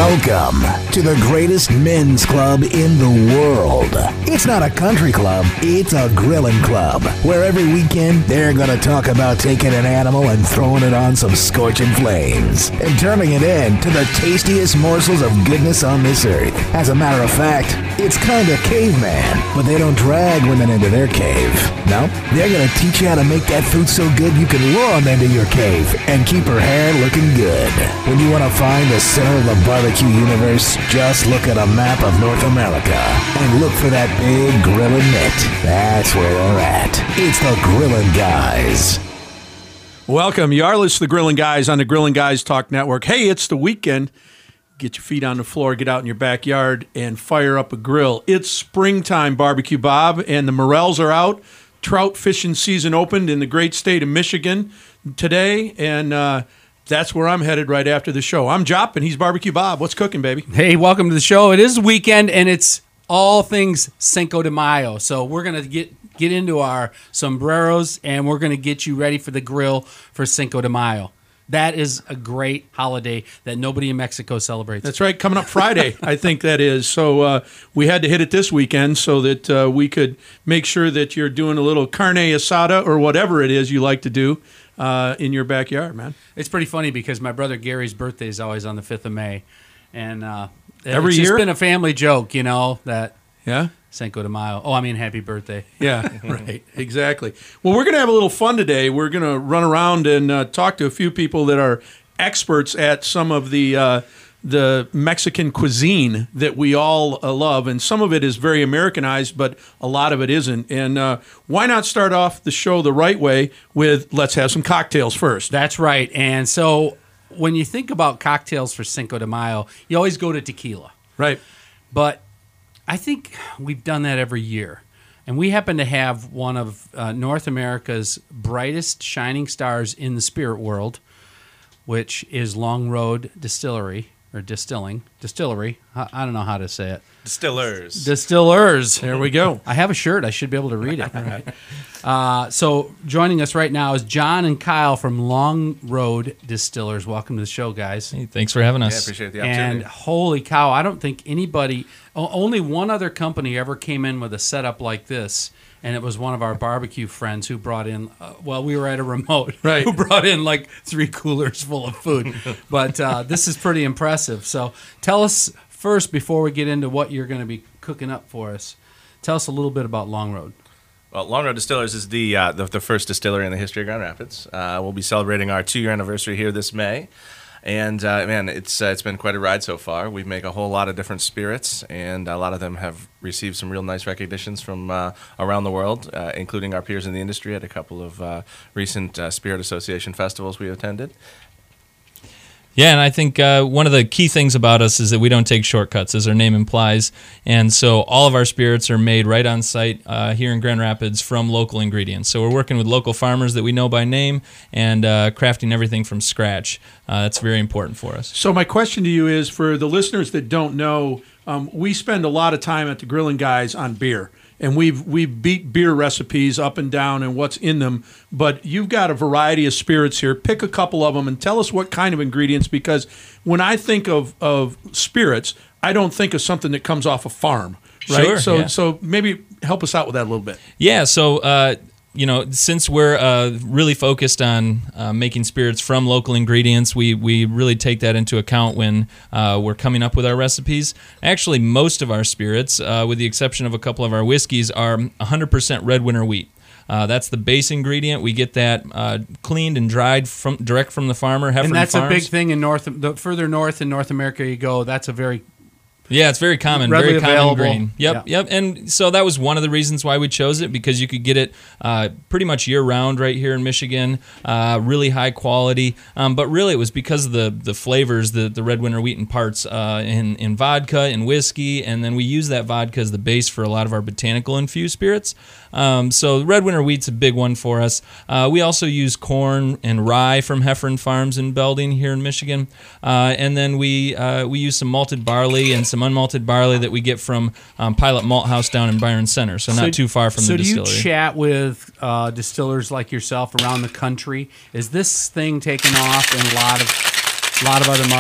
Welcome to the greatest men's club in the world. It's not a country club, it's a grilling club, where every weekend they're going to talk about taking an animal and throwing it on some scorching flames and turning it into the tastiest morsels of goodness on this earth. As a matter of fact, it's kind of caveman, but they don't drag women into their cave. No, they're going to teach you how to make that food so good you can lure them into your cave and keep her hair looking good. When you want to find the center of the barbecue universe, just look at a map of North America and look for that big grilling mitt. That's where they're at. It's the Grillin' Guys. Welcome. You are listening to the Grillin' Guys on the Grillin' Guys Talk Network. Hey, it's the weekend. Get your feet on the floor, get out in your backyard, and fire up a grill. It's springtime, Barbecue Bob, and the morels are out. Trout fishing season opened in the great state of Michigan today, and that's where I'm headed right after the show. I'm Jop, and he's Barbecue Bob. What's cooking, baby? Hey, welcome to the show. It is the weekend, and it's all things Cinco de Mayo. So we're going to get into our sombreros, and we're going to get you ready for the grill for Cinco de Mayo. That is a great holiday that nobody in Mexico celebrates. That's right. Coming up Friday, I think that is. So we had to hit it this weekend so that we could make sure that you're doing a little carne asada or whatever it is you like to do in your backyard, man. It's pretty funny because my brother Gary's birthday is always on the 5th of May. And every it's year? just been a family joke, you know, that Yeah? Cinco de Mayo. Oh, I mean, happy birthday. Yeah, right. Exactly. Well, we're going to have a little fun today. We're going to run around and talk to a few people that are experts at some of the Mexican cuisine that we all love. And some of it is very Americanized, but a lot of it isn't. And why not start off the show the right way with let's have some cocktails first? That's right. And so when you think about cocktails for Cinco de Mayo, you always go to tequila. Right. But I think we've done that every year. And we happen to have one of North America's brightest shining stars in the spirit world, which is Long Road Distillery. I don't know how to say it. Distillers. There we go. I have a shirt. I should be able to read it. So joining us right now is John and Kyle from Long Road Distillers. Welcome to the show, guys. Hey, thanks for having us. Yeah, appreciate the opportunity. And holy cow, I don't think only one other company ever came in with a setup like this. And it was one of our barbecue friends who brought in, we were at a remote, right? Who brought in like 3 coolers full of food. But this is pretty impressive. So tell us first, before we get into what you're going to be cooking up for us, tell us a little bit about Long Road. Well, Long Road Distillers is the first distillery in the history of Grand Rapids. We'll be celebrating our 2-year anniversary here this May. And, man, it's been quite a ride so far. We make a whole lot of different spirits, and a lot of them have received some real nice recognitions from around the world, including our peers in the industry at a couple of recent Spirit Association festivals we attended. Yeah, and I think one of the key things about us is that we don't take shortcuts, as our name implies. And so all of our spirits are made right on site here in Grand Rapids from local ingredients. So we're working with local farmers that we know by name and crafting everything from scratch. That's very important for us. So my question to you is, for the listeners that don't know, we spend a lot of time at the Grillin' Guys on beer. And we've beat beer recipes up and down and what's in them, but you've got a variety of spirits here. Pick a couple of them and tell us what kind of ingredients, because when I think of spirits, I don't think of something that comes off a farm, right? Sure, So maybe help us out with that a little bit. Yeah, so since we're really focused on making spirits from local ingredients, we really take that into account when we're coming up with our recipes. Actually, most of our spirits, with the exception of a couple of our whiskeys, are 100% red winter wheat. That's the base ingredient. We get that cleaned and dried direct from the farmer. And that's Farms. a big thing in the further north in North America you go. That's a very it's very common, readily very common available. grain. Yep. And so that was one of the reasons why we chose it, because you could get it pretty much year-round right here in Michigan, really high quality. But really it was because of the flavors, the red winter wheat imparts in vodka and whiskey, and then we use that vodka as the base for a lot of our botanical-infused spirits. So red winter wheat's a big one for us. We also use corn and rye from Heffern Farms in Belding here in Michigan. And then we use some malted barley and some unmalted barley that we get from Pilot Malt House down in Byron Center, so not too far from the distillery. So do you chat with distillers like yourself around the country? Is this thing taking off in a lot of other markets?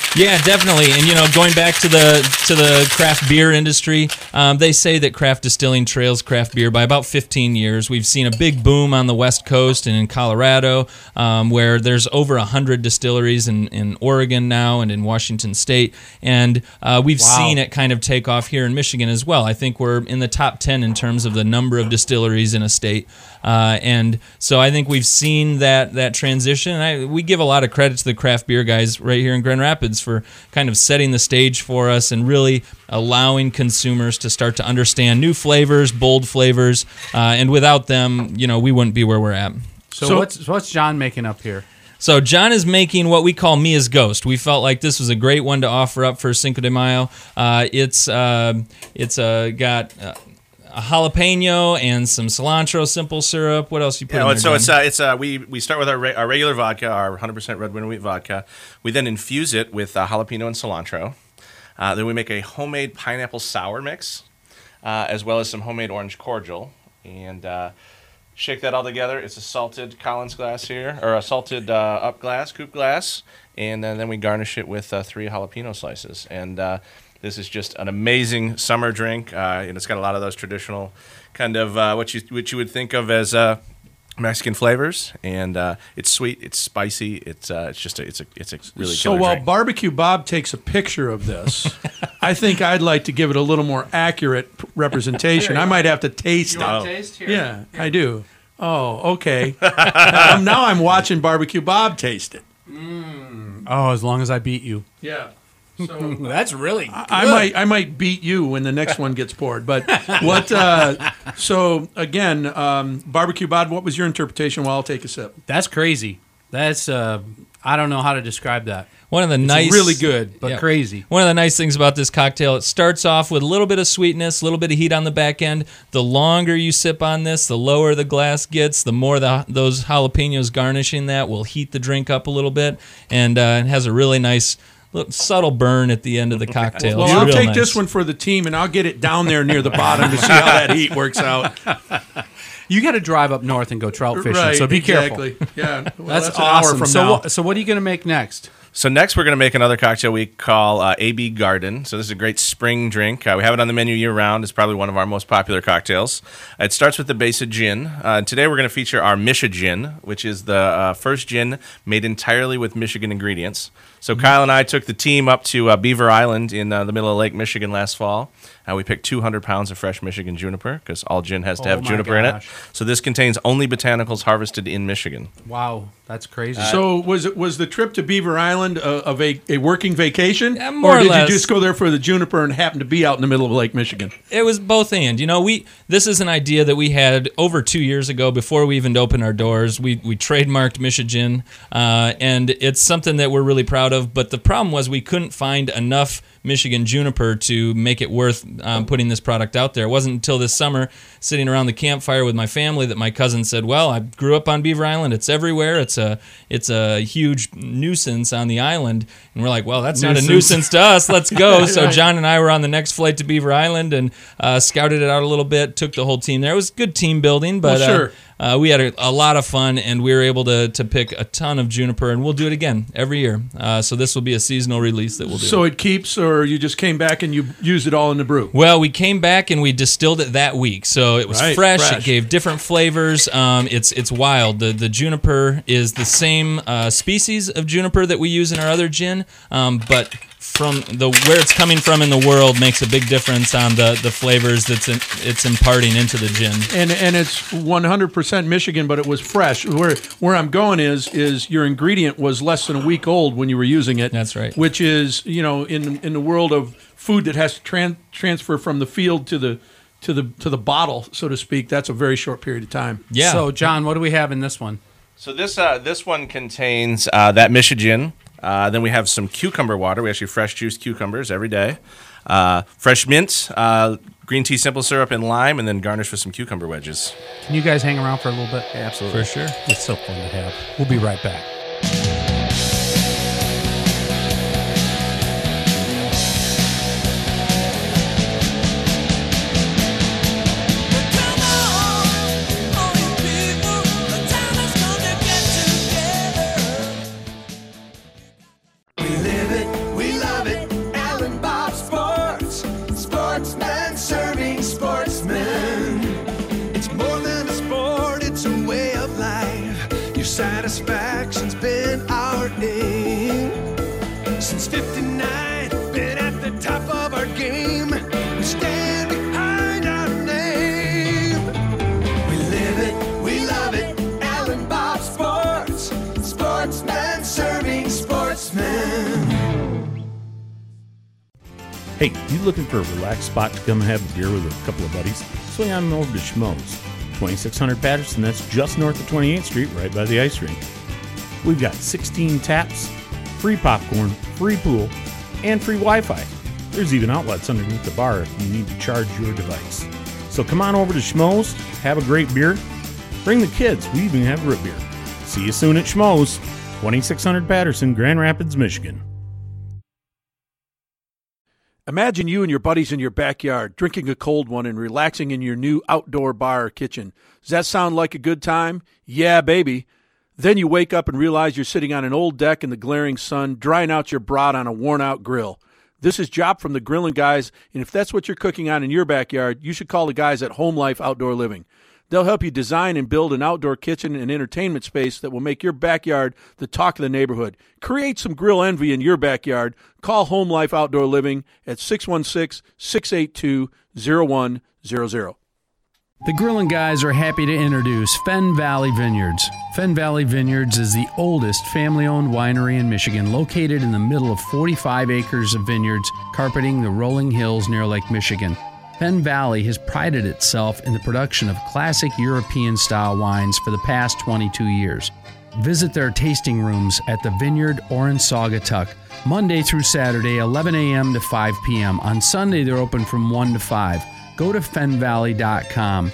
Yeah, definitely. And going back to the craft beer industry, they say that craft distilling trails craft beer by about 15 years. We've seen a big boom on the West Coast and in Colorado, where there's over 100 distilleries in Oregon now and in Washington State, and we've seen it kind of take off here in Michigan as well. I think we're in the top 10 in terms of the number of distilleries in a state, and so I think we've seen that transition. We give a lot of credit to the craft beer guys right here in Grand Rapids for kind of setting the stage for us and really allowing consumers to start to understand new flavors, bold flavors, and without them, we wouldn't be where we're at. So what's John making up here? So John is making what we call Mia's Ghost. We felt like this was a great one to offer up for Cinco de Mayo. It's got a jalapeno and some cilantro simple syrup. What else you put in there, John? We start with our regular vodka, our 100% red winter wheat vodka. We then infuse it with jalapeno and cilantro. Then we make a homemade pineapple sour mix, as well as some homemade orange cordial, and shake that all together. It's a salted Collins glass here, or a salted up glass, coupe glass, and then we garnish it with 3 jalapeno slices. And this is just an amazing summer drink, and it's got a lot of those traditional kind of what you would think of as Mexican flavors, and it's sweet, it's spicy, it's a really so killer while drink. Barbecue Bob takes a picture of this, I think I'd like to give it a little more accurate representation. I might have to taste it. Taste here? Yeah, I do. Oh, okay. now I'm watching Barbecue Bob taste it. Oh, as long as I beat you. Yeah. So That's really good. I might beat you when the next one gets poured. But what? So again, Barbecue Bob, what was your interpretation? Well, I'll take a sip. That's crazy. That's I don't know how to describe that. One of the It's really good, but crazy. One of the nice things about this cocktail, it starts off with a little bit of sweetness, a little bit of heat on the back end. The longer you sip on this, the lower the glass gets, the more those jalapenos garnishing that will heat the drink up a little bit, and it has a really nice subtle burn at the end of the cocktail. Well, It's I'll real take nice. this one for the team, and I'll get it down there near the bottom to see how that heat works out. You got to drive up north and go trout fishing, Right, so be careful. exactly. Yeah, well, That's an hour awesome. from So, now. so what are you going to make next? So next we're going to make another cocktail we call AB Garden. So this is a great spring drink. We have it on the menu year-round. It's probably one of our most popular cocktails. It starts with the base of gin. Today we're going to feature our Misha Gin, which is the first gin made entirely with Michigan ingredients. So Kyle and I took the team up to Beaver Island in the middle of Lake Michigan last fall. We picked 200 pounds of fresh Michigan juniper because all gin has to have my juniper in it. gosh. So this contains only botanicals harvested in Michigan. Wow, that's crazy. So was the trip to Beaver Island a working vacation, Yeah, more or or did less. you just go there for the juniper and happen to be out in the middle of Lake Michigan? It was both and. This is an idea that we had over 2 years ago before we even opened our doors. We trademarked Misha Gin, and it's something that we're really proud of. But the problem was we couldn't find enough Michigan juniper to make it worth putting this product out there. It wasn't until this summer, sitting around the campfire with my family, that my cousin said, "Well, I grew up on Beaver Island. It's everywhere. It's a huge nuisance on the island." And we're like, "Well, that's not a nuisance to us. Let's go." So John and I were on the next flight to Beaver Island and scouted it out a little bit. Took the whole team there. It was good team building, but Well, sure. we had a lot of fun, and we were able to pick a ton of juniper, and we'll do it again every year. So this will be a seasonal release that we'll do. So it keeps, or you just came back and you used it all in the brew? Well, we came back and we distilled it that week, so it was Right, fresh. fresh. It gave different flavors. It's wild. The juniper is the same species of juniper that we use in our other gin, but from where it's coming from in the world makes a big difference on the flavors it's imparting into the gin. And it's 100% Michigan, but it was fresh. Where I'm going is your ingredient was less than a week old when you were using it. That's right. Which is, in the world of food that has to transfer from the field to the bottle, so to speak, that's a very short period of time. Yeah. So, John, what do we have in this one? So this one contains that Misha Gin. Then we have some cucumber water. We actually fresh juice cucumbers every day. Fresh mint, green tea simple syrup, and lime, and then garnish with some cucumber wedges. Can you guys hang around for a little bit? Absolutely. For sure. It's so fun to have. We'll be right back. We live it, we Hey, you looking for a relaxed spot to come have a beer with a couple of buddies? Swing on over to Schmoes, 2600 Patterson. That's just north of 28th Street, right by the ice rink. We've got 16 taps, free popcorn, free pool, and free Wi-Fi. There's even outlets underneath the bar if you need to charge your device. So come on over to Schmoes, have a great beer. Bring the kids. We even have root beer. See you soon at Schmoes, 2600 Patterson, Grand Rapids, Michigan. Imagine you and your buddies in your backyard drinking a cold one and relaxing in your new outdoor bar or kitchen. Does that sound like a good time? Yeah, baby. Then you wake up and realize you're sitting on an old deck in the glaring sun, drying out your brat on a worn-out grill. This is Jop from the Grillin' Guys, and if that's what you're cooking on in your backyard, you should call the guys at Home Life Outdoor Living. They'll help you design and build an outdoor kitchen and entertainment space that will make your backyard the talk of the neighborhood. Create some grill envy in your backyard. Call Home Life Outdoor Living at 616-682-0100. The Grillin' Guys are happy to introduce Fenn Valley Vineyards. Fenn Valley Vineyards is the oldest family-owned winery in Michigan, located in the middle of 45 acres of vineyards carpeting the rolling hills near Lake Michigan. Fenn Valley has prided itself in the production of classic European-style wines for the past 22 years. Visit their tasting rooms at the Vineyard or in Saugatuck, Monday through Saturday, 11 a.m. to 5 p.m. On Sunday, they're open from 1 to 5. Go to fennvalley.com.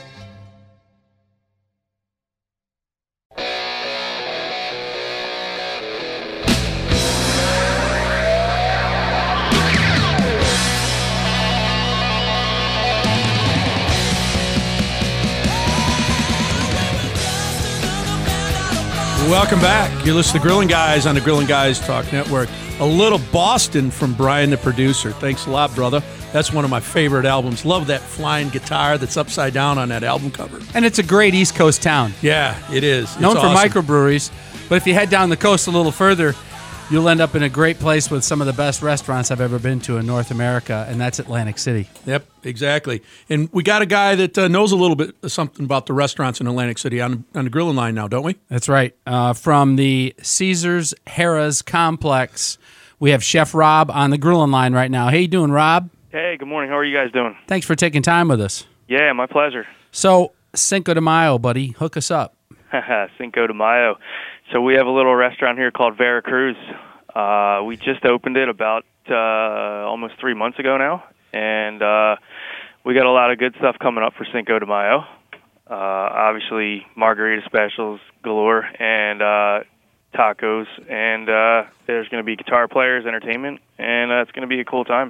Welcome back. You're listening to Grillin' Guys on the Grillin' Guys Talk Network. A little Boston from Brian, the producer. Thanks a lot, brother. That's one of my favorite albums. Love that flying guitar that's upside down on that album cover. And it's a great East Coast town. Yeah, it is. It's Known for awesome. microbreweries. But if you head down the coast a little further, you'll end up in a great place with some of the best restaurants I've ever been to in North America, and that's Atlantic City. Yep, exactly. And we got a guy that knows a little bit something about the restaurants in Atlantic City on the grilling line now, don't we? That's right. From the Caesars Harrah's Complex, we have Chef Rob on the grilling line right now. How you doing, Rob? Hey, good morning. How are you guys doing? Thanks for taking time with us. Yeah, my pleasure. So, Cinco de Mayo, buddy. Hook us up. Cinco de Mayo. So we have a little restaurant here called Veracruz. We just opened it about almost 3 months ago now, and we got a lot of good stuff coming up for Cinco de Mayo. Obviously, margarita specials galore, and tacos, and there's going to be guitar players, entertainment, and it's going to be a cool time.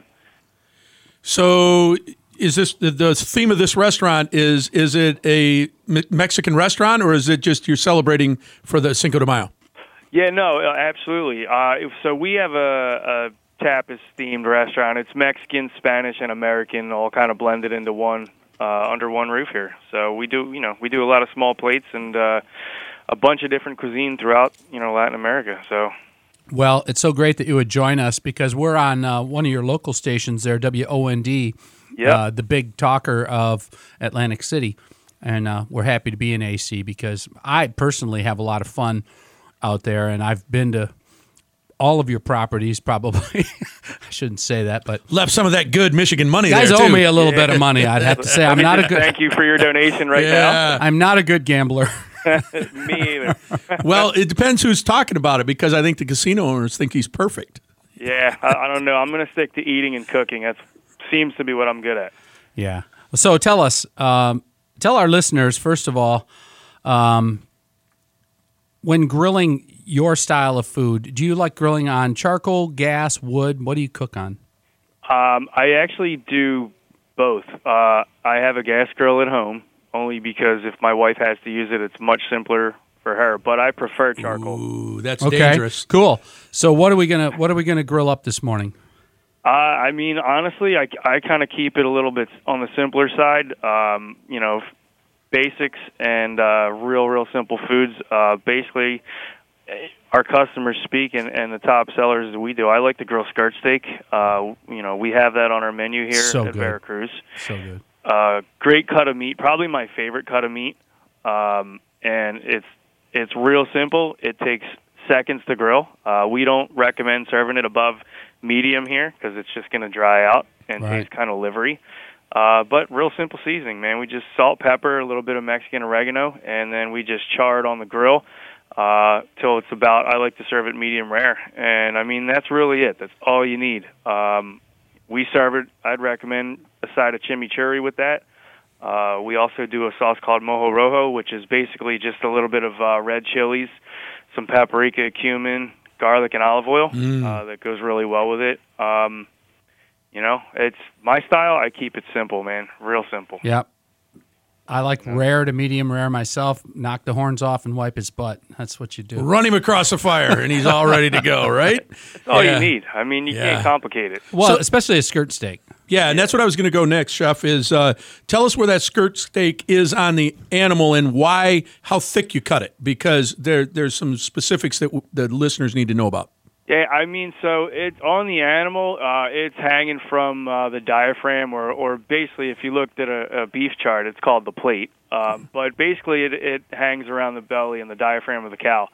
So is this the theme of this restaurant? Is it a Mexican restaurant, or is it just you're celebrating for the Cinco de Mayo? Yeah, no, absolutely. So we have a tapas-themed restaurant. It's Mexican, Spanish, and American, all kind of blended into one under one roof here. So we do a lot of small plates and a bunch of different cuisine throughout Latin America. So. Well, it's so great that you would join us because we're on one of your local stations there, WOND, the big talker of Atlantic City. And we're happy to be in AC because I personally have a lot of fun out there, and I've been to all of your properties probably. I shouldn't say that, but left some of that good Michigan money there, too. You guys owe me a little bit of money, I'd have to say. I'm not a good. Thank you for your donation now. I'm not a good gambler. Me either. Well, it depends who's talking about it because I think the casino owners think he's perfect. Yeah, I don't know. I'm going to stick to eating and cooking. That seems to be what I'm good at. Yeah. So tell us, tell our listeners, first of all, when grilling your style of food, do you like grilling on charcoal, gas, wood? What do you cook on? I actually do both. I have a gas grill at home, only because if my wife has to use it, it's much simpler for her. But I prefer charcoal. Ooh, that's okay. dangerous. Cool. So what are we gonna grill up this morning? I mean, honestly, I kind of keep it a little bit on the simpler side. Basics and real simple foods. Basically, our customers speak, and the top sellers that we do. I like to grill skirt steak. We have that on our menu here at Veracruz. So good. Great cut of meat, probably my favorite cut of meat. And it's real simple. It takes seconds to grill. We don't recommend serving it above medium here because it's just going to dry out and taste kind of livery. But real simple seasoning, man. We just salt, pepper, a little bit of Mexican oregano, and then we just char it on the grill till it's about, I like to serve it medium rare. And, I mean, that's really it. That's all you need. We serve it, I'd recommend a side of chimichurri with that. We also do a sauce called mojo rojo, which is basically just a little bit of red chilies, some paprika, cumin, garlic, and olive oil. That goes really well with it. You know, it's my style. I keep it simple, man. Real simple. Yep. I like rare to medium rare myself. Knock the horns off and wipe his butt. That's what you do. Run him across the fire, and he's all ready to go, right? That's all you need. I mean, you can't complicate it. Well, especially a skirt steak. Yeah, and that's what I was going to go next, Chef, is tell us where that skirt steak is on the animal and how thick you cut it, because there's some specifics that the listeners need to know about. Yeah, I mean, so it's on the animal, it's hanging from the diaphragm, or basically, if you looked at a beef chart, it's called the plate. But basically, it hangs around the belly and the diaphragm of the cow.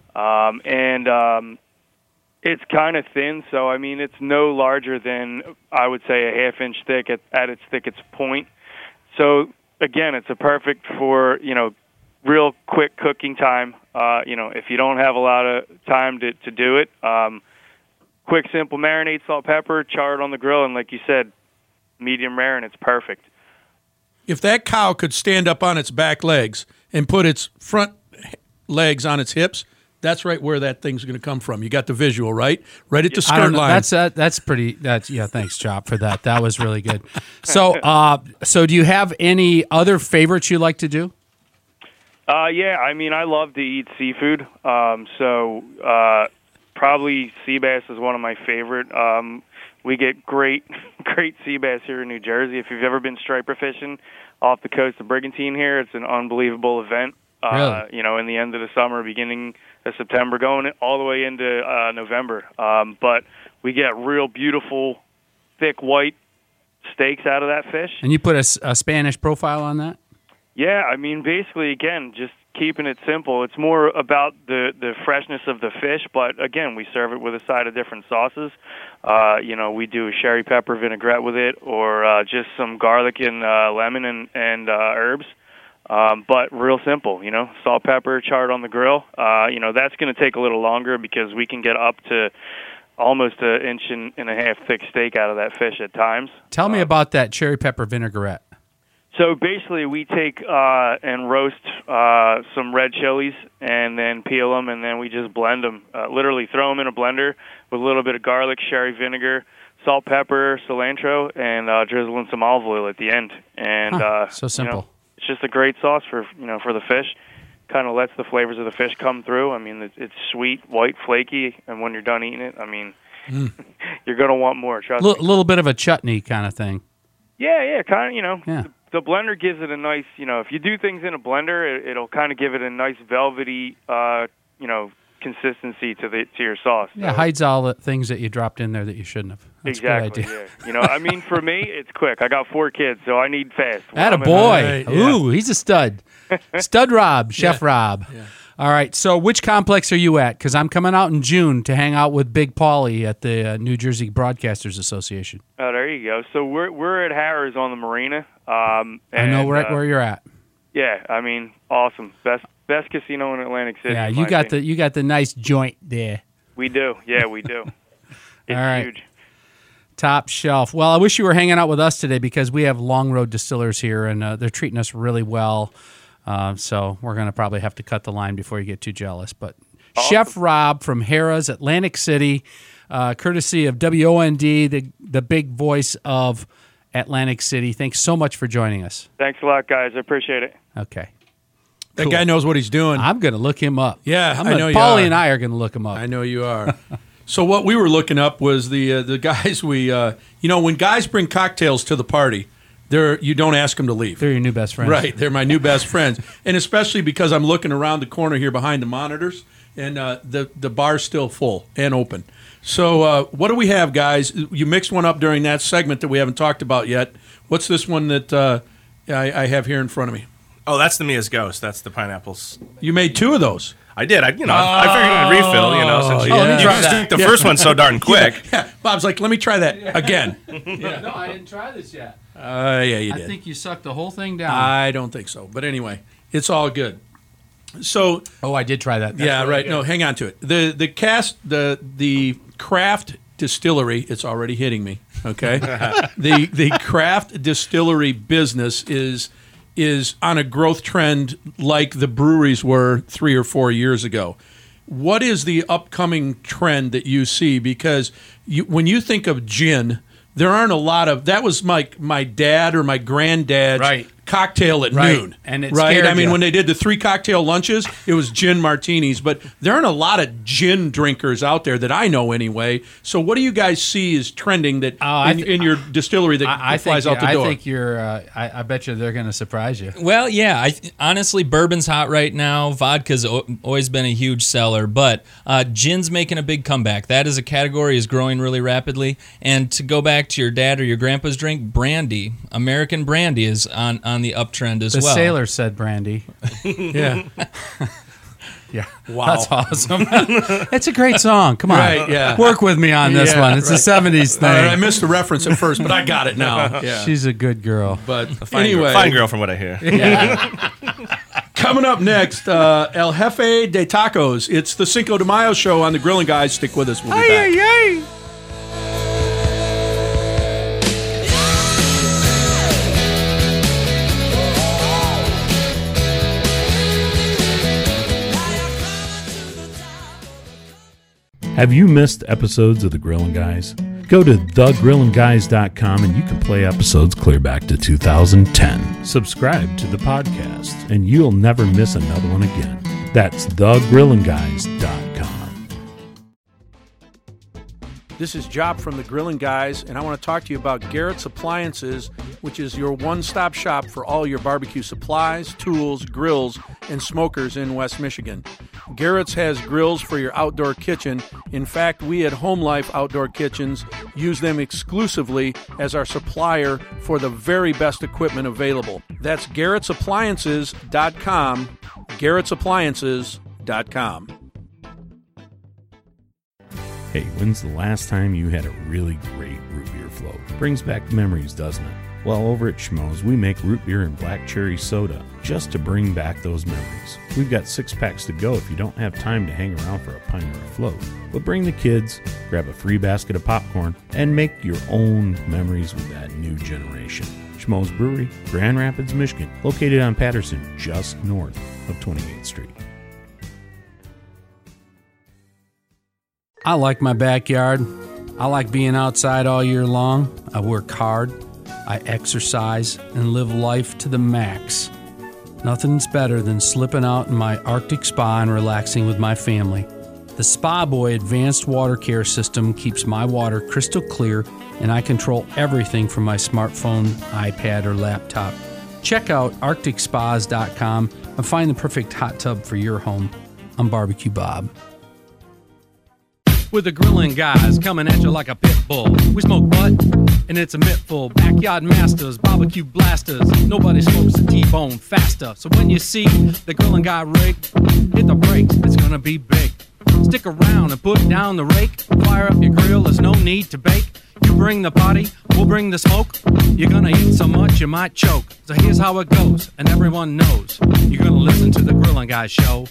It's kind of thin, so, I mean, it's no larger than, I would say, a half-inch thick at its thickest point. So, again, it's a perfect for, you know, real quick cooking time. You know, if you don't have a lot of time to do it, quick, simple marinade, salt, pepper, char it on the grill, and like you said, medium rare, and it's perfect. If that cow could stand up on its back legs and put its front legs on its hips, that's right where that thing's going to come from. You got the visual, right? Right at the skirt line. That's pretty. Yeah. Thanks, Chop, for that. That was really good. So, so do you have any other favorites you like to do? Yeah, I mean, I love to eat seafood. Probably sea bass is one of my favorite. We get great sea bass here in New Jersey. If you've ever been striper fishing off the coast of Brigantine here, it's an unbelievable event. Really? You know, in the end of the summer, beginning of September, going all the way into November. But we get real beautiful, thick white steaks out of that fish. And you put a Spanish profile on that? Yeah, I mean, basically, again, just keeping it simple. It's more about the freshness of the fish, but again, we serve it with a side of different sauces. You know, we do a sherry pepper vinaigrette with it, or just some garlic and lemon and herbs. But real simple, you know, salt, pepper, charred on the grill. You know, that's going to take a little longer because we can get up to almost an inch and a half thick steak out of that fish at times. Tell me about that cherry pepper vinaigrette. So basically, we take and roast some red chilies and then peel them, and then we just blend them. Literally throw them in a blender with a little bit of garlic, sherry vinegar, salt, pepper, cilantro, and drizzle in some olive oil at the end. And so simple. You know, it's just a great sauce for the fish. Kind of lets the flavors of the fish come through. I mean, it's sweet, white, flaky, and when you're done eating it, I mean, you're gonna want more. Trust me. A little bit of a chutney kind of thing. Yeah, kind of. You know. Yeah. The blender gives it a nice, you know, if you do things in a blender, it'll kind of give it a nice velvety, consistency to your sauce. Yeah, hides all the things that you dropped in there that you shouldn't have. That's exactly. A good idea. Yeah. You know, I mean, for me, it's quick. I got 4 kids, so I need fast. Attaboy. Right, yeah. Ooh, he's a stud. Stud Rob, Chef Rob. Yeah. All right, so which complex are you at? Because I'm coming out in June to hang out with Big Paulie at the New Jersey Broadcasters Association. Oh, there you go. So we're at Harrah's on the marina. I know where you're at. Yeah, I mean, awesome. Best casino in Atlantic City. Yeah, you got the nice joint there. We do. Yeah, we do. It's all right. Huge. Top shelf. Well, I wish you were hanging out with us today because we have Long Road Distillers here, and they're treating us really well. So we're going to probably have to cut the line before you get too jealous. But awesome. Chef Rob from Harrah's, Atlantic City, courtesy of WOND, the big voice of Atlantic City. Thanks so much for joining us. Thanks a lot, guys. I appreciate it. Okay. That Cool. guy knows what he's doing. I'm going to look him up. Yeah, I know you Paulie are. and I are going to look him up. I know you are. So what we were looking up was the guys when guys bring cocktails to the party, you don't ask them to leave. They're your new best friends. Right, they're my new best friends. And especially because I'm looking around the corner here behind the monitors, and the bar's still full and open. So what do we have, guys? You mixed one up during that segment that we haven't talked about yet. What's this one that I have here in front of me? Oh, that's the Mia's Ghost. That's the pineapples. You made 2 of those. I did. I figured I'd refill. Since you just drink the first one so darn quick. Yeah. Bob's like, let me try that again. No, I didn't try this yet. Yeah, you did. I think you sucked the whole thing down. I don't think so. But anyway, it's all good. So. Oh, I did try that. That's yeah, really right. good. No, hang on to it. The craft distillery. It's already hitting me. Okay. the craft distillery business is on a growth trend like the breweries were 3 or 4 years ago. What is the upcoming trend that you see? Because when you think of gin, there aren't a lot of. That was my dad or my granddad's cocktail at noon. And it right. scared I mean, you. when they did the 3 cocktail lunches, it was gin martinis. But there aren't a lot of gin drinkers out there that I know anyway. So what do you guys see as trending that in your distillery that flies out the door? I think you're. I bet you they're going to surprise you. Well, yeah. Honestly, bourbon's hot right now. Vodka's always been a huge seller, but gin's making a big comeback. That as a category is growing really rapidly. And to go back to your dad or your grandpa's drink, brandy, American brandy is on the uptrend as The well. sailor said brandy. Yeah. Yeah. Wow. That's awesome. It's a great song. Come on. Right, yeah. Work with me on this one. It's a 70s thing. I missed the reference at first, but I got it now. Yeah. She's a good girl. But Anyway, fine girl from what I hear. Coming up next, El Jefe de Tacos. It's the Cinco de Mayo show on the Grilling Guys. Stick with us. We'll be back. Have you missed episodes of The Grillin' Guys? Go to thegrillandguys.com and you can play episodes clear back to 2010. Subscribe to the podcast and you'll never miss another one again. That's thegrillandguys.com. This is Job from the Grilling Guys, and I want to talk to you about Garrett's Appliances, which is your one-stop shop for all your barbecue supplies, tools, grills, and smokers in West Michigan. Garrett's has grills for your outdoor kitchen. In fact, we at Home Life Outdoor Kitchens use them exclusively as our supplier for the very best equipment available. That's Garrett'sAppliances.com, Garrett'sAppliances.com. Hey, when's the last time you had a really great root beer float? Brings back memories, doesn't it? Well, over at Schmoes, we make root beer and black cherry soda just to bring back those memories. We've got 6-packs to go if you don't have time to hang around for a pint or a float. But bring the kids, grab a free basket of popcorn, and make your own memories with that new generation. Schmoes Brewery, Grand Rapids, Michigan, located on Patterson, just north of 28th Street. I like my backyard. I like being outside all year long. I work hard. I exercise and live life to the max. Nothing's better than slipping out in my Arctic spa and relaxing with my family. The Spa Boy Advanced Water Care System keeps my water crystal clear, and I control everything from my smartphone, iPad, or laptop. Check out ArcticSpas.com and find the perfect hot tub for your home. I'm Barbecue Bob. With the Grilling Guys coming at you like a pit bull. We smoke butt, and it's a mittful. Backyard masters, barbecue blasters. Nobody smokes a T-bone faster. So when you see the Grilling Guy rig, hit the brakes, it's gonna be big. Stick around and put down the rake. Fire up your grill, there's no need to bake. You bring the party, we'll bring the smoke. You're gonna eat so much you might choke. So here's how it goes, and everyone knows. You're gonna listen to the Grilling Guy show.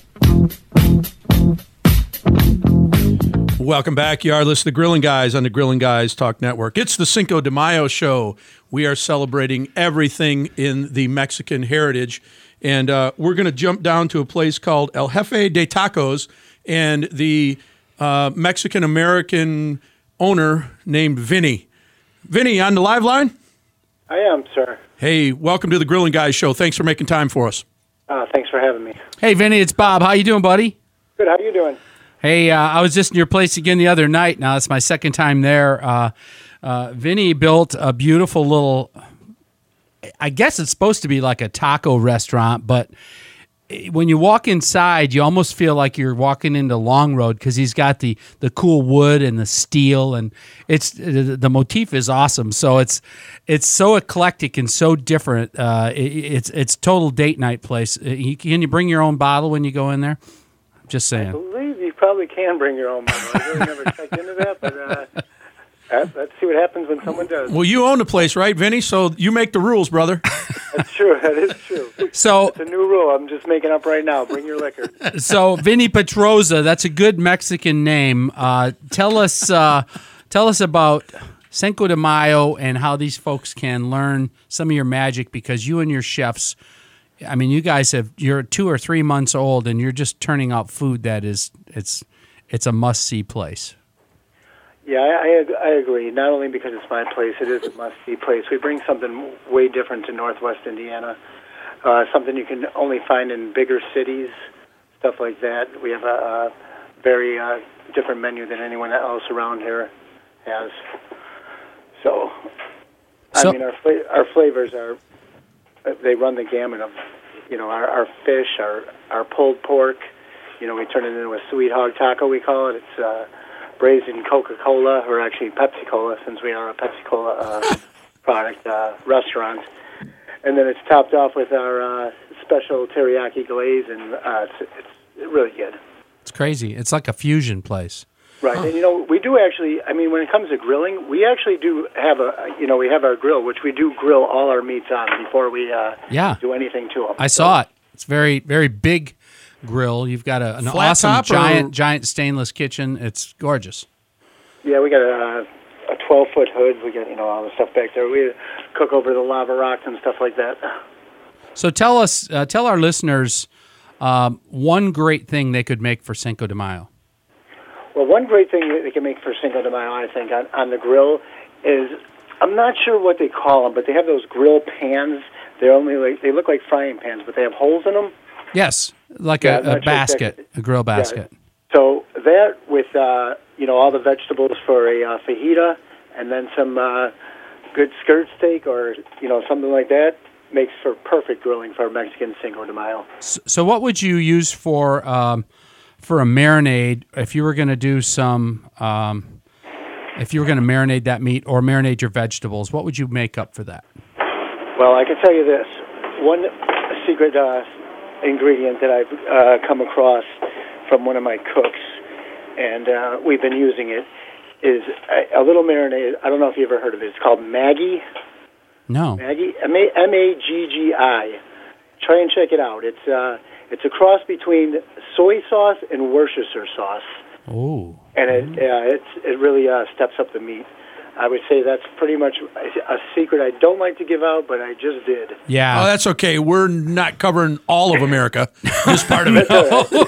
Welcome back. You are listening to the Grilling Guys on the Grilling Guys Talk Network. It's the Cinco de Mayo show. We are celebrating everything in the Mexican heritage. And we're going to jump down to a place called El Jefe de Tacos, and the Mexican-American owner named Vinny. Vinny, on the live line? I am, sir. Hey, welcome to the Grilling Guys show. Thanks for making time for us. Thanks for having me. Hey, Vinny, it's Bob. How you doing, buddy? Good. How you doing? Hey, I was just in your place again the other night. Now it's my second time there. Vinny built a beautiful little, I guess it's supposed to be like a taco restaurant, but when you walk inside, you almost feel like you're walking into Long Road because he's got the cool wood and the steel, and the motif is awesome. So it's so eclectic and so different. It's total date night place. Can you bring your own bottle when you go in there? Just I saying. believe you probably can bring your own bottle. I really never checked into that, but let's see what happens when someone does. Well, you own the place, right, Vinny? So you make the rules, brother. That's true. That is true. So, It's a new rule. I'm just making up right now. Bring your liquor. so Vinny Petroza, that's a good Mexican name. Tell us about Cinco de Mayo and how these folks can learn some of your magic, because you and your chefs, I mean, you guys you're 2 or 3 months old and you're just turning out food that is, it's a must-see place. Yeah, I agree. Not only because it's my place, it is a must-see place. We bring something way different to Northwest Indiana, something you can only find in bigger cities, stuff like that. We have a very different menu than anyone else around here has. So I mean, our flavors they run the gamut of, our fish, our pulled pork. We turn it into a sweet hog taco, we call it. It's braised in Coca-Cola, or actually Pepsi-Cola, since we are a Pepsi-Cola product restaurant. And then it's topped off with our special teriyaki glaze, and it's really good. It's crazy. It's like a fusion place. Right, and we do actually. I mean, when it comes to grilling, we actually do have we have our grill, which we do grill all our meats on before we do anything to them. I saw it. It's very, very big grill. You've got an Flat awesome top giant stainless kitchen. It's gorgeous. Yeah, we got a 12-foot hood. We got all the stuff back there. We cook over the lava rocks and stuff like that. So tell our listeners one great thing they could make for Cinco de Mayo. Well, one great thing that they can make for Cinco de Mayo, I think, on the grill is, I'm not sure what they call them, but they have those grill pans. They look like frying pans, but they have holes in them. Yes, like a basket, a grill basket. Yeah. So that with all the vegetables for a fajita, and then some good skirt steak or something like that, makes for perfect grilling for a Mexican Cinco de Mayo. So what would you use for a marinade if you were going to do some? If you were going to marinate that meat or marinate your vegetables, what would you make up for that? Well, I can tell you this. One secret ingredient that I've come across from one of my cooks, and we've been using it, is a little marinade. I don't know if you ever heard of it. It's called Maggi. No. Maggi, Maggi. Try and check it out. It's a cross between soy sauce and Worcestershire sauce. Oh. And it really steps up the meat. I would say that's pretty much a secret I don't like to give out, but I just did. Yeah. Oh, that's okay. We're not covering all of America. This part of it.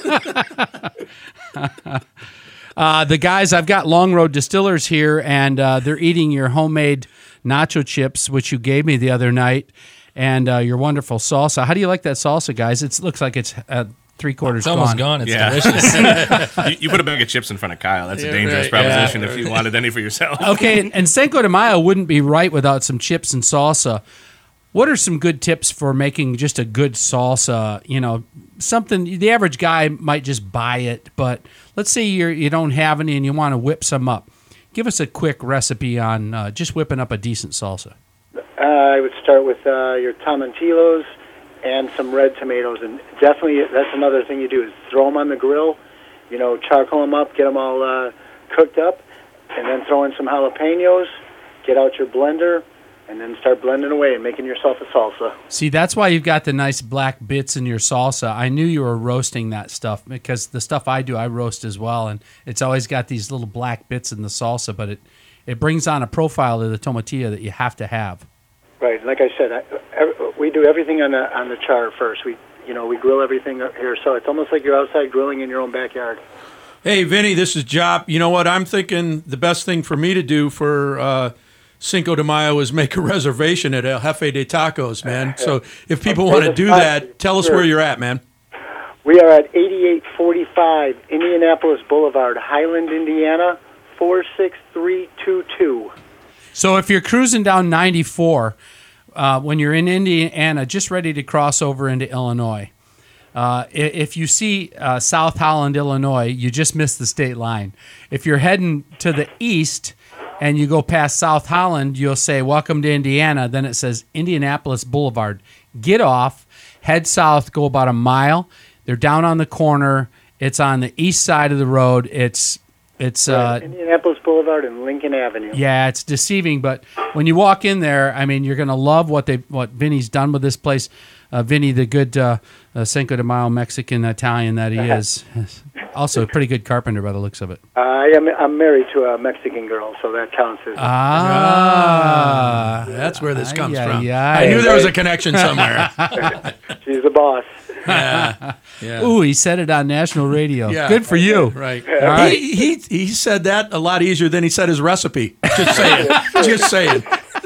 The guys, I've got Long Road Distillers here, and they're eating your homemade nacho chips, which you gave me the other night, and your wonderful salsa. How do you like that salsa, guys? It looks like it's three-quarters gone. It's almost gone. It's delicious. You put a bag of chips in front of Kyle. That's a dangerous proposition if you wanted any for yourself. Okay, and Cinco de Mayo wouldn't be right without some chips and salsa. What are some good tips for making just a good salsa? Something the average guy might just buy it, but let's say you don't have any and you want to whip some up. Give us a quick recipe on just whipping up a decent salsa. I would start with your tomatillos and some red tomatoes, and definitely that's another thing you do is throw them on the grill, charcoal them up, get them all cooked up, and then throw in some jalapenos, get out your blender, and then start blending away and making yourself a salsa. See, that's why you've got the nice black bits in your salsa. I knew you were roasting that stuff because the stuff I do, I roast as well, and it's always got these little black bits in the salsa, but it brings on a profile of the tomatilla that you have to have. Right, like I said, we do everything on the char first. We grill everything here, so it's almost like you're outside grilling in your own backyard. Hey, Vinny, this is Jop. You know what? I'm thinking the best thing for me to do for Cinco de Mayo is make a reservation at El Jefe de Tacos, man. So if people want to do that, tell us where you're at, man. We are at 8845 Indianapolis Boulevard, Highland, Indiana, 46322. So if you're cruising down 94, when you're in Indiana, just ready to cross over into Illinois, if you see South Holland, Illinois, you just missed the state line. If you're heading to the east and you go past South Holland, you'll say, welcome to Indiana. Then it says Indianapolis Boulevard. Get off, head south, go about a mile. They're down on the corner, It's on the east side of the road. It's Indianapolis Boulevard and Lincoln Avenue. Yeah, it's deceiving, but when you walk in there, I mean, you're going to love what Vinny's done with this place. Vinny, the good Cinco de Mayo Mexican Italian that he is, also a pretty good carpenter by the looks of it. I'm married to a Mexican girl, so that counts as. That's where this comes from. Yeah, I knew there was a connection somewhere. She's the boss. Yeah. Ooh, he said it on national radio. Yeah. Good for you. Right. All right. He said that a lot easier than he said his recipe. Just saying. Just saying.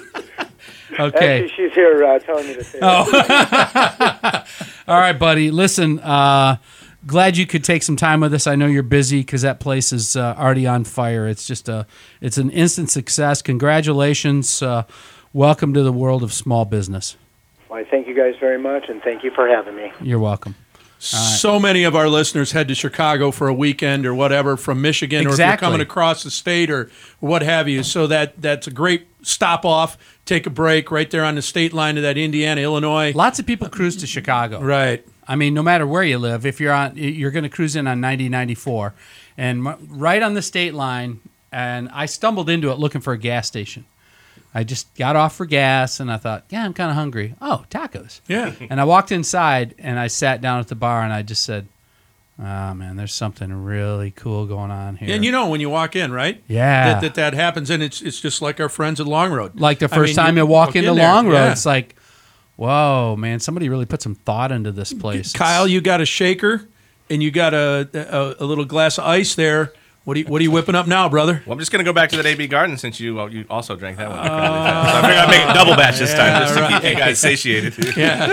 Okay. Actually, she's here telling me to say that. All right, buddy. Listen, glad you could take some time with us. I know you're busy because that place is already on fire. It's just it's an instant success. Congratulations. Welcome to the world of small business. Well, I thank you guys very much, and thank you for having me. You're welcome. So many of our listeners head to Chicago for a weekend or whatever from Michigan, or if you're coming across the state or what have you. So that's a great stop off. Take a break right there on the state line of that Indiana, Illinois. Lots of people cruise to Chicago. Right. I mean, no matter where you live, if you're going to cruise in on 90-94, and right on the state line. And I stumbled into it looking for a gas station. I just got off for gas, and I thought, yeah, I'm kind of hungry. Oh, tacos. Yeah. And I walked inside, and I sat down at the bar, and I just said, oh, man, there's something really cool going on here. And when you walk in, right? Yeah. That happens, and it's just like our friends at Long Road. Like the first time you walk into Long Road, yeah. It's like, whoa, man, somebody really put some thought into this place. Kyle, you got a shaker, and you got a little glass of ice there. What are you whipping up now, brother? Well, I'm just going to go back to that AB Garden since you also drank that one. So I figured I'd make a double batch this time just to keep you guys satiated. Yeah.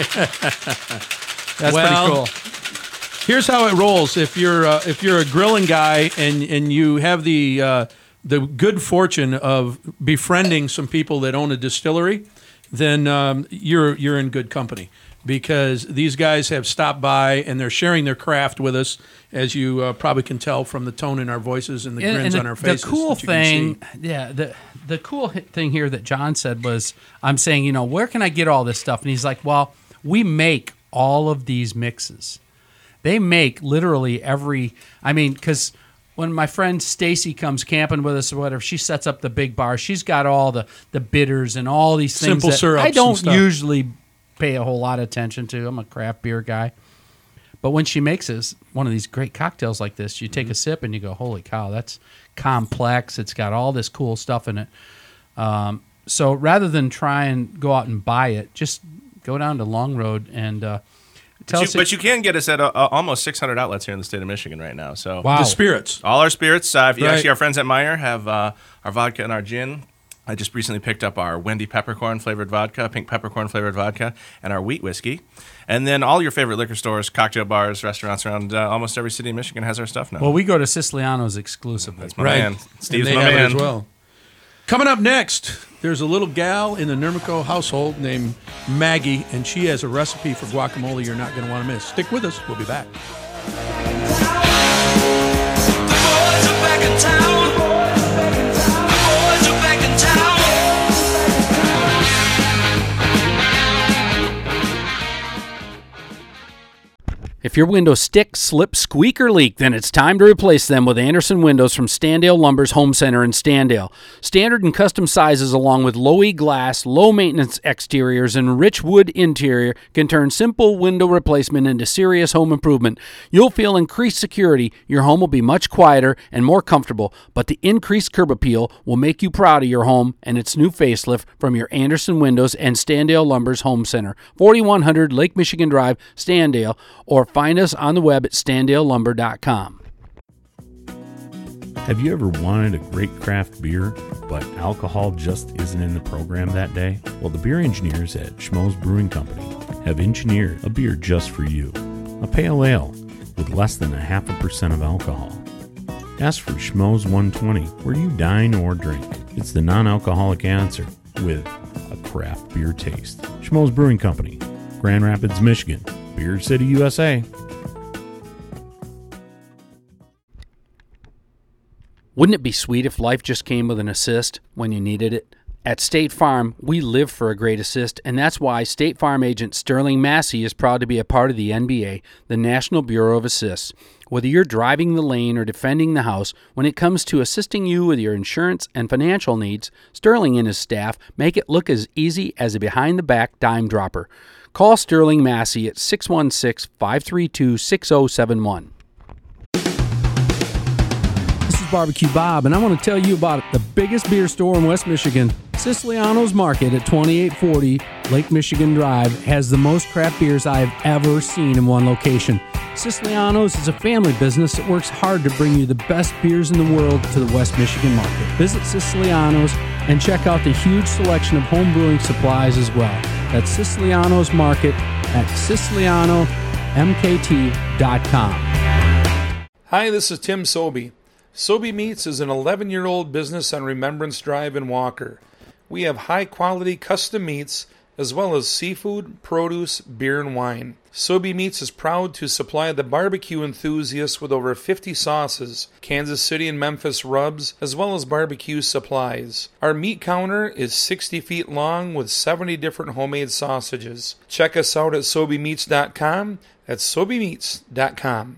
That's pretty cool. Here's how it rolls. If you're a grilling guy and you have the good fortune of befriending some people that own a distillery, then you're in good company. Because these guys have stopped by and they're sharing their craft with us, as you probably can tell from the tone in our voices and the grins on our faces. The cool thing, the cool thing here that John said was, I'm saying, where can I get all this stuff? And he's like, well, we make all of these mixes. They make literally because when my friend Stacy comes camping with us or whatever, she sets up the big bar. She's got all the bitters and all these things simple syrups. I don't usually pay a whole lot of attention to. I'm a craft beer guy. But when she makes us one of these great cocktails like this, you take a sip and you go, holy cow, that's complex. It's got all this cool stuff in it. So rather than try and go out and buy it, just go down to Long Road and But you can get us at almost 600 outlets here in the state of Michigan right now. So wow. The spirits. All our spirits. Actually, our friends at Meyer have our vodka and our gin. I just recently picked up our Wendy peppercorn flavored vodka, pink peppercorn flavored vodka, and our wheat whiskey. And then all your favorite liquor stores, cocktail bars, restaurants around almost every city in Michigan has our stuff now. Well, we go to Siciliano's exclusively. That's my man. Steve's my man as well. Coming up next, there's a little gal in the Nurmico household named Maggie, and she has a recipe for guacamole you're not going to want to miss. Stick with us. We'll be back. The boys are back in town. If your windows stick, slip, squeak, or leak, then it's time to replace them with Anderson Windows from Standale Lumber's Home Center in Standale. Standard and custom sizes along with low-E glass, low-maintenance exteriors, and rich wood interior can turn simple window replacement into serious home improvement. You'll feel increased security, your home will be much quieter and more comfortable, but the increased curb appeal will make you proud of your home and its new facelift from your Anderson Windows and Standale Lumber's Home Center, 4100 Lake Michigan Drive, Standale, or find us on the web at standalelumber.com. Have you ever wanted a great craft beer, but alcohol just isn't in the program that day? Well, the beer engineers at Schmoes Brewing Company have engineered a beer just for you. A pale ale with less than 0.5% of alcohol. Ask for Schmoes 120 where you dine or drink. It's the non-alcoholic answer with a craft beer taste. Schmoes Brewing Company, Grand Rapids, Michigan. Beer City, USA. Wouldn't it be sweet if life just came with an assist when you needed it? At State Farm, we live for a great assist, and that's why State Farm agent Sterling Massey is proud to be a part of the NBA, the National Bureau of Assists. Whether you're driving the lane or defending the house, when it comes to assisting you with your insurance and financial needs, Sterling and his staff make it look as easy as a behind-the-back dime dropper. Call Sterling Massey at 616-532-6071. This is Barbecue Bob, and I want to tell you about the biggest beer store in West Michigan. Siciliano's Market at 2840 Lake Michigan Drive has the most craft beers I have ever seen in one location. Siciliano's is a family business that works hard to bring you the best beers in the world to the West Michigan market. Visit Siciliano's and check out the huge selection of home brewing supplies as well. That's Siciliano's Market at SicilianoMKT.com. Hi, this is Tim Sobey. Sobey Meats is an 11-year-old business on Remembrance Drive in Walker. We have high-quality custom meats as well as seafood, produce, beer, and wine. Sobey Meats is proud to supply the barbecue enthusiasts with over 50 sauces, Kansas City and Memphis rubs, as well as barbecue supplies. Our meat counter is 60 feet long with 70 different homemade sausages. Check us out at SobeyMeats.com. That's SobeyMeats.com.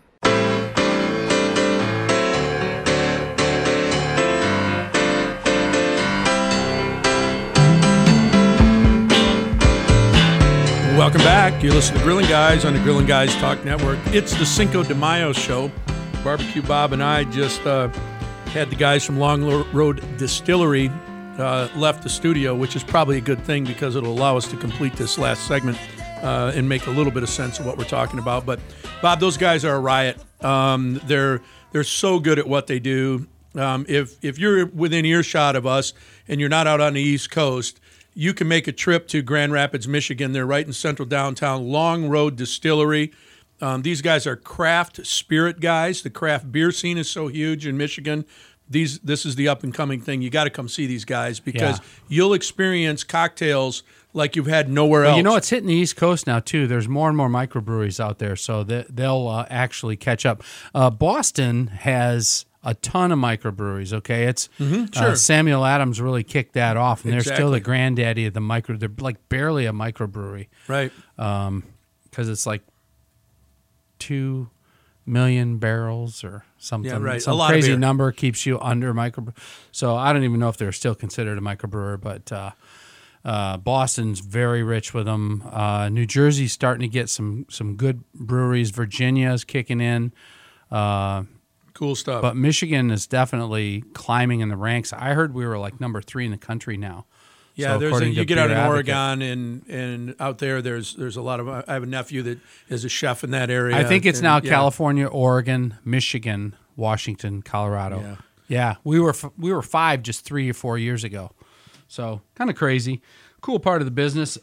Welcome back. You're listening to Grilling Guys on the Grilling Guys Talk Network. It's the Cinco de Mayo show. Barbecue Bob and I just had the guys from Long Road Distillery left the studio, which is probably a good thing because it'll allow us to complete this last segment and make a little bit of sense of what we're talking about. But, Bob, those guys are a riot. They're so good at what they do. If you're within earshot of us and you're not out on the East Coast, you can make a trip to Grand Rapids, Michigan. They're right in central downtown, Long Road Distillery. These guys are craft spirit guys. The craft beer scene is so huge in Michigan. This is the up-and-coming thing. You got to come see these guys because you'll experience cocktails like you've had nowhere else. You know, it's hitting the East Coast now, too. There's more and more microbreweries out there, so they'll actually catch up. Boston has a ton of microbreweries, okay? It's sure. Samuel Adams really kicked that off, and they're still the granddaddy of the micro. They're like barely a microbrewery. Right. Because it's like 2 million barrels or something. Yeah, right. Some a lot crazy of beer. number keeps you under microbrewery. So I don't even know if they're still considered a microbrewer, but Boston's very rich with them. New Jersey's starting to get some good breweries. Virginia's kicking in. Cool stuff. But Michigan is definitely climbing in the ranks. I heard we were like number 3 in the country now. Yeah, So you get out in Beer Oregon and out there. There's a lot of. I have a nephew that is a chef in that area. I think it's now yeah. California, Oregon, Michigan, Washington, Colorado. Yeah, we were 5 just 3 or 4 years ago. So kind of crazy. Cool part of the business.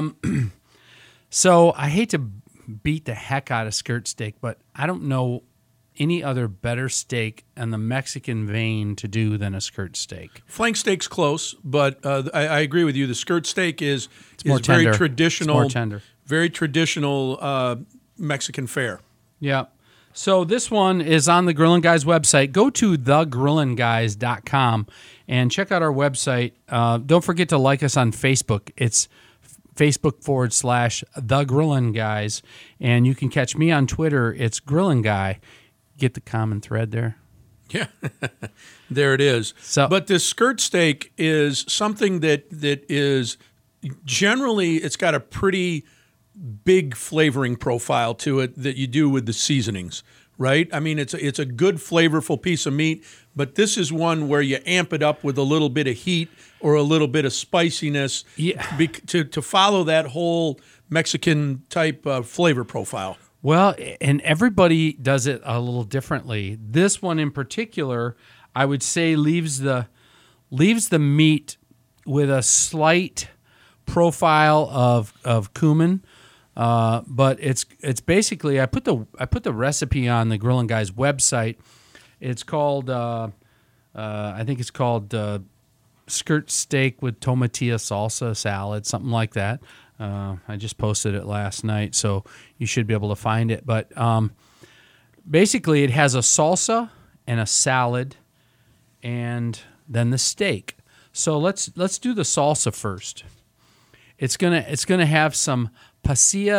So I hate to beat the heck out of skirt steak, but I don't know any other better steak in the Mexican vein to do than a skirt steak. Flank steak's close, but I agree with you. The skirt steak is more very tender. traditional. It's more tender. Very traditional Mexican fare. Yeah. So this one is on the Grillin' Guys website. Go to thegrillinguys.com and check out our website. Don't forget to like us on Facebook. It's Facebook.com/The Grillin' Guys. And you can catch me on Twitter. It's Grillin' Guy. Get the common thread there? Yeah, there it is. So, but this skirt steak is something that is generally, it's got a pretty big flavoring profile to it that you do with the seasonings, right? I mean, it's a good flavorful piece of meat, but this is one where you amp it up with a little bit of heat or a little bit of spiciness to follow that whole Mexican type flavor profile. Well, and everybody does it a little differently. This one in particular, I would say leaves the meat with a slight profile of cumin, but it's basically I put the recipe on the Grillin' Guys website. It's called I think it's called skirt steak with tomatilla salsa salad, something like that. I just posted it last night, so you should be able to find it. But basically, it has a salsa and a salad, and then the steak. So let's do the salsa first. It's gonna have some pasilla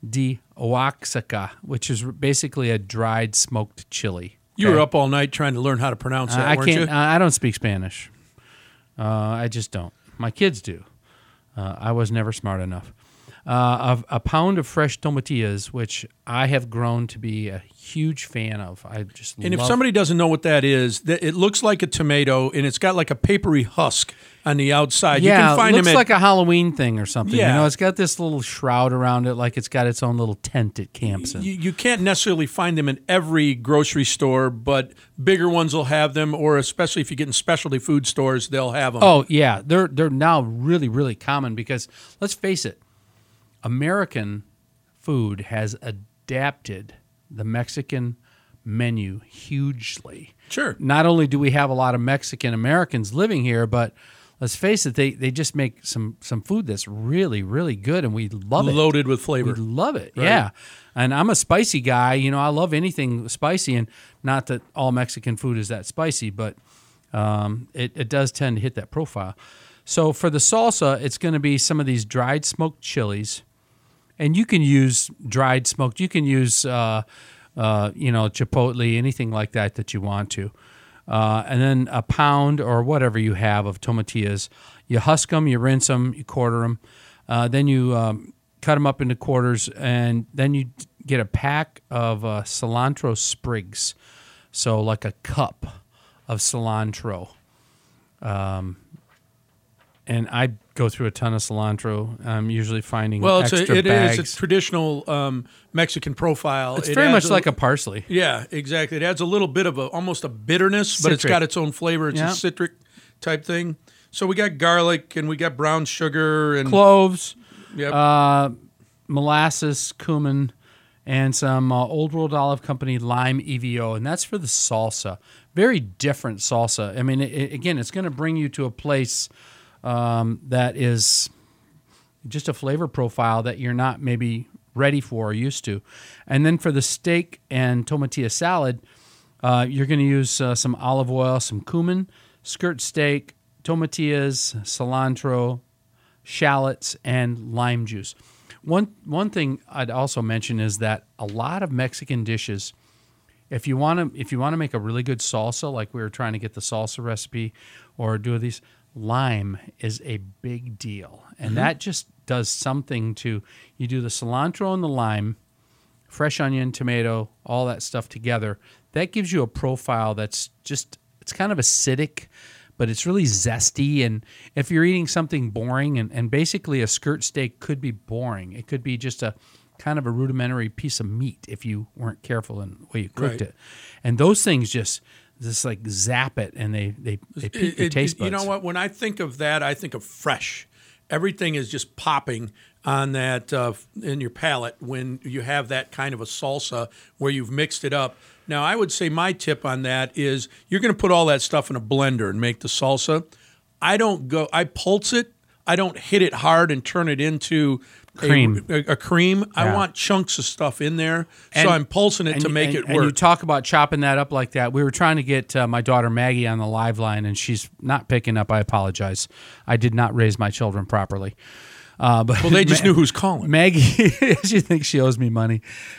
de Oaxaca, which is basically a dried smoked chili. You were up all night trying to learn how to pronounce that, I weren't can't. you? I don't speak Spanish. I just don't. My kids do. I was never smart enough. A pound of fresh tomatillas, which I have grown to be a huge fan of. I just And love. if somebody doesn't know what that is, it looks like a tomato, and it's got like a papery husk on the outside. Yeah, you can find it looks them at, like a Halloween thing or something. Yeah. You know, it's got this little shroud around it, like it's got its own little tent it camps in. you can't necessarily find them in every grocery store, but bigger ones will have them, or especially if you get in specialty food stores, they'll have them. Oh yeah, they're now really, really common because let's face it, American food has adapted the Mexican menu hugely. Sure. Not only do we have a lot of Mexican Americans living here, but let's face it, they just make some food that's really, really good, and we love it. Loaded with flavor. We love it, Right. yeah. And I'm a spicy guy. You know, I love anything spicy, and not that all Mexican food is that spicy, but it does tend to hit that profile. So for the salsa, it's going to be some of these dried smoked chilies, and you can use dried smoked. You can use chipotle, anything like that you want to. And then a pound or whatever you have of tomatillas. You husk them, you rinse them, you quarter them. Then you cut them up into quarters, and then you get a pack of cilantro sprigs. So like a cup of cilantro. And I go through a ton of cilantro. I'm usually finding extra bags. It's a traditional Mexican profile. It's very much like a parsley. Yeah, exactly. It adds a little bit of almost a bitterness, but it's Citric. got its own flavor. It's Yeah. a citric type thing. So we got garlic and we got brown sugar and Cloves, Yep. molasses, cumin, and some Old World Olive Company lime EVO, and that's for the salsa. Very different salsa. I mean, again, it's going to bring you to a place that is just a flavor profile that you're not maybe ready for or used to. And then for the steak and tomatilla salad, you're going to use some olive oil, some cumin, skirt steak, tomatillas, cilantro, shallots, and lime juice. One thing I'd also mention is that a lot of Mexican dishes, if you want to make a really good salsa, like we were trying to get the salsa recipe or do these, lime is a big deal. And that just does something to, you do the cilantro and the lime, fresh onion, tomato, all that stuff together. That gives you a profile that's just, it's kind of acidic, but it's really zesty. And if you're eating something boring, and basically a skirt steak could be boring. It could be just a kind of a rudimentary piece of meat if you weren't careful in the way you cooked Right. it. And those things just like zap it, and they pique your taste buds. You know what? When I think of that, I think of fresh. Everything is just popping on that in your palate when you have that kind of a salsa where you've mixed it up. Now, I would say my tip on that is you're going to put all that stuff in a blender and make the salsa. I pulse it. I don't hit it hard and turn it into Cream. a cream. I Yeah. want chunks of stuff in there, And- so I'm pulsing it to make it And you work. talk about chopping that up like that. We were trying to get my daughter Maggie on the live line, and she's not picking up. I apologize. I did not raise my children properly. But Well, they just knew who's calling. Maggie, she thinks she owes me money.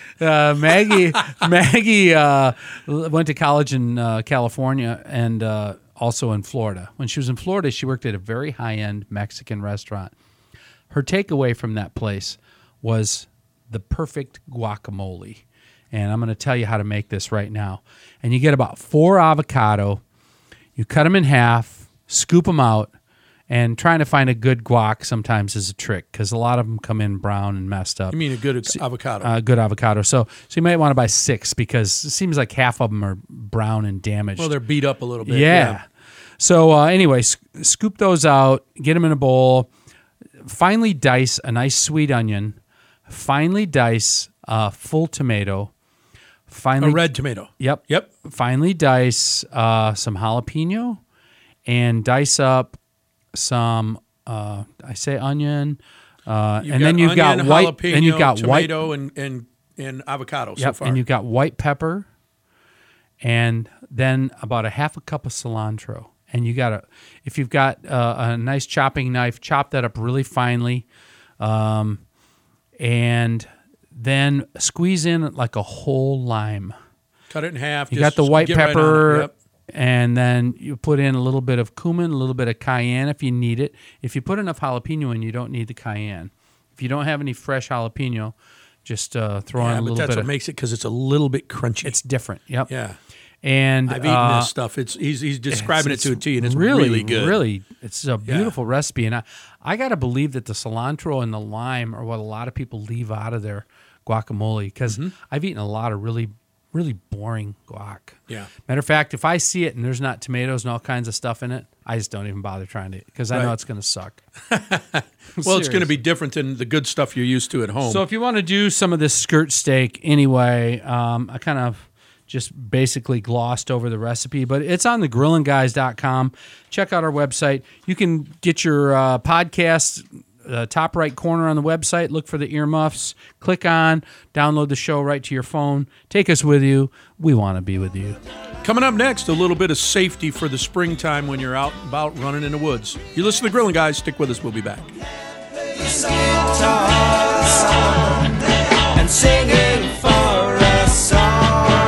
Maggie went to college in California and also in Florida. When she was in Florida, she worked at a very high-end Mexican restaurant. Her takeaway from that place was the perfect guacamole. And I'm going to tell you how to make this right now. And you get about 4 avocado. You cut them in half, scoop them out, and trying to find a good guac sometimes is a trick because a lot of them come in brown and messed up. You mean a good avocado? Good avocado. So you might want to buy 6 because it seems like half of them are brown and damaged. Well, they're beat up a little bit. Yeah. So anyway, scoop those out, get them in a bowl. Finely dice a nice sweet onion. Finely dice a full tomato. Finely A red tomato. Yep. Yep. Finely dice some jalapeno, and dice up some. I say onion, and then you've got onion, white. jalapeno, Then you've got white. tomato and avocado. So Yep, far. and you've got white pepper, and then about a half a cup of cilantro. And you got if you've got a nice chopping knife, chop that up really finely, and then squeeze in like a whole lime. Cut it in half. You just got the white get right pepper, on it. Yep. and then you put in a little bit of cumin, a little bit of cayenne if you need it. If you put enough jalapeno in, you don't need the cayenne. If you don't have any fresh jalapeno, just throw in a little but bit. that's what makes it, because it's a little bit crunchy. It's different. Yep. Yeah. And I've eaten this stuff. He's describing it to a T, and it's really good. Really, it's a beautiful recipe. And I got to believe that the cilantro and the lime are what a lot of people leave out of their guacamole, because I've eaten a lot of really, really boring guac. Yeah. Matter of fact, if I see it and there's not tomatoes and all kinds of stuff in it, I just don't even bother trying to, because I know it's going to suck. Well, it's going to be different than the good stuff you're used to at home. So if you want to do some of this skirt steak anyway, I kind of just basically glossed over the recipe, but it's on thegrillandguys.com. Check out our website. You can get your podcast top right corner on the website. Look for the earmuffs. Click on, download the show right to your phone. Take us with you. We want to be with you. Coming up next, a little bit of safety for the springtime when you're out and about running in the woods. You listen to the Grilling Guys. Stick with us. We'll be back. And singing for a song.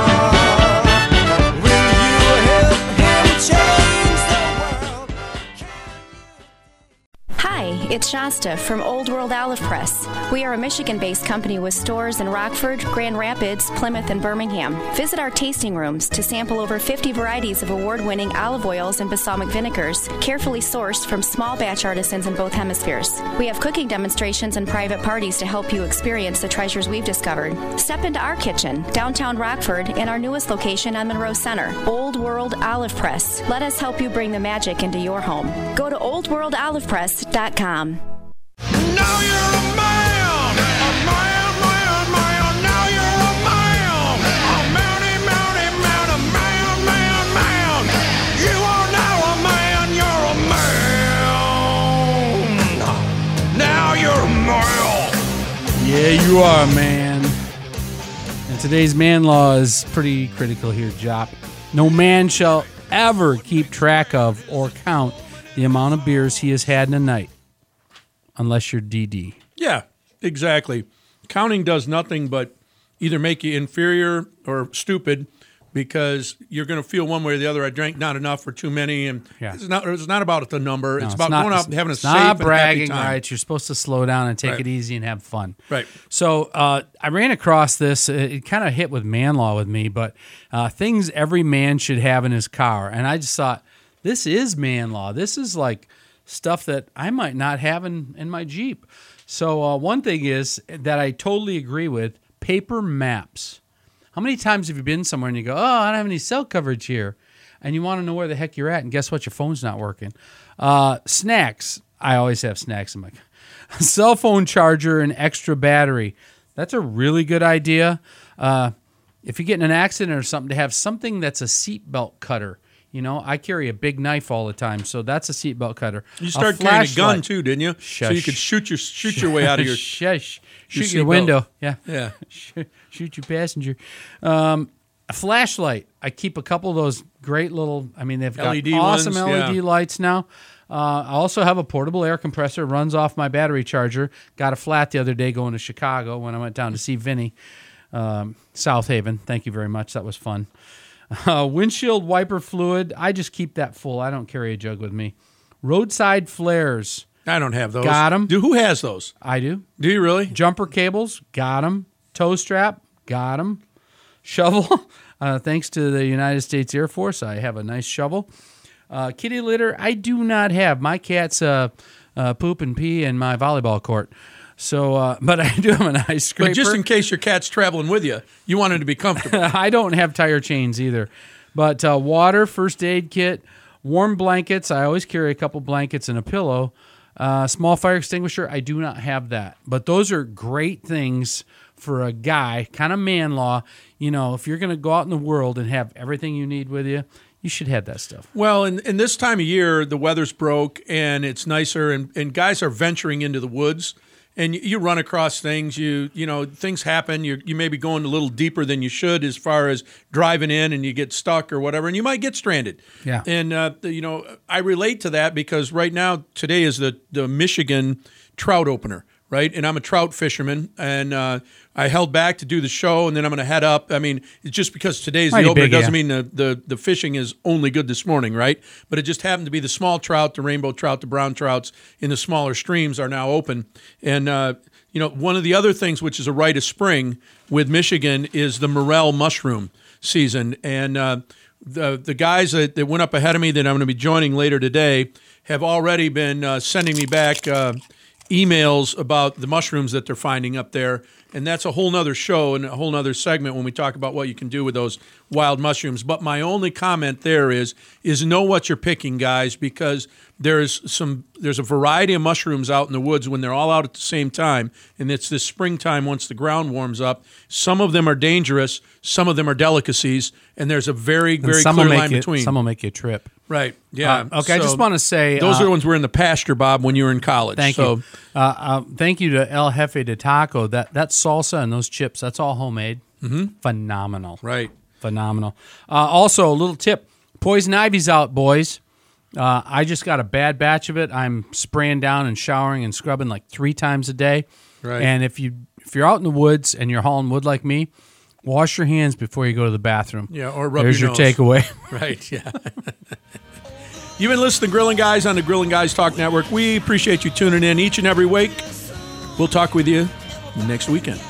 Hi, it's Shasta from Old World Olive Press. We are a Michigan-based company with stores in Rockford, Grand Rapids, Plymouth, and Birmingham. Visit our tasting rooms to sample over 50 varieties of award-winning olive oils and balsamic vinegars, carefully sourced from small batch artisans in both hemispheres. We have cooking demonstrations and private parties to help you experience the treasures we've discovered. Step into our kitchen, downtown Rockford, and our newest location on Monroe Center, Old World Olive Press. Let us help you bring the magic into your home. Go to oldworldolivepress.com. Now you're a man, now you're a man, man. You are now a man, you're a man. Now you're a man. Yeah, you are, man. And today's man law is pretty critical here, Jop. No man shall ever keep track of or count the amount of beers he has had in a night, unless you're DD. Yeah, exactly. Counting does nothing but either make you inferior or stupid, because you're going to feel one way or the other. I drank not enough or too many, and it's not about the number. It's about going out and having a safe and happy bragging time. rights. You're supposed to slow down and take it easy and have fun. Right. So I ran across this. It kind of hit with man law with me, but things every man should have in his car. And I just thought, this is man law. This is like stuff that I might not have in my Jeep. So one thing is that I totally agree with, paper maps. How many times have you been somewhere and you go, I don't have any cell coverage here, and you want to know where the heck you're at, and guess what? Your phone's not working. Snacks. I always have snacks in my car. Cell phone charger and extra battery. That's a really good idea. If you get in an accident or something, to have something that's a seatbelt cutter. You know, I carry a big knife all the time, so that's a seatbelt cutter. You started carrying a gun too, didn't you? Shush. So you could shoot your way out of your Shush. Shoot your your window. Yeah. Yeah. Shoot your passenger. A flashlight. I keep a couple of those great little, they've got LED awesome ones, LED lights now. I also have a portable air compressor, runs off my battery charger. Got a flat the other day going to Chicago when I went down to see Vinny. South Haven. Thank you very much. That was fun. Windshield wiper fluid. I just keep that full. I don't carry a jug with me. Roadside flares. I don't have those. Got them. Who has those? I do. Do you really? Jumper cables. Got them. Toe strap. Got them. Shovel. Thanks to the United States Air Force, I have a nice shovel. Kitty litter. I do not have. My cats poop and pee in my volleyball court. So, but I do have an ice scraper. But just in case your cat's traveling with you, you want it to be comfortable. I don't have tire chains either. But water, first aid kit, warm blankets. I always carry a couple blankets and a pillow. Small fire extinguisher. I do not have that. But those are great things for a guy, kind of man law. You know, if you're going to go out in the world and have everything you need with you, you should have that stuff. Well, in this time of year, the weather's broke and it's nicer, and guys are venturing into the woods. And you run across things, you know, things happen. You may be going a little deeper than you should as far as driving in, and you get stuck or whatever, and you might get stranded. Yeah. And, you know, I relate to that because right now, today is the Michigan trout opener. right? And I'm a trout fisherman, and I held back to do the show, and then I'm going to head up. I mean, it's just because today's the opener doesn't mean the fishing is only good this morning, right? But it just happened to be the small trout, the rainbow trout, the brown trouts in the smaller streams are now open. And, one of the other things, which is a rite of spring with Michigan, is the morel mushroom season. And the guys that went up ahead of me that I'm going to be joining later today have already been sending me back emails about the mushrooms that they're finding up there. And that's a whole nother show and a whole nother segment when we talk about what you can do with those wild mushrooms. But my only comment there is know what you're picking, guys, because there's a variety of mushrooms out in the woods when they're all out at the same time, and it's this springtime once the ground warms up. Some of them are dangerous, some of them are delicacies, and there's a very, very clear line between. Some will make you a trip. Right. Yeah. Okay. I just want to say those are the ones were in the pasture, Bob, when you were in college. Thank you. Thank you to El Jefe de Taco. That salsa and those chips, that's all homemade. Mm-hmm. Phenomenal. Right. Phenomenal. Also, a little tip: poison ivy's out, boys. I just got a bad batch of it. I'm spraying down and showering and scrubbing like 3 times a day. Right. And if you're out in the woods and you're hauling wood like me, wash your hands before you go to the bathroom. Yeah, or rub There's your your nose. takeaway. Right, yeah. You've been listening to Grilling Guys on the Grilling Guys Talk Network. We appreciate you tuning in each and every week. We'll talk with you next weekend.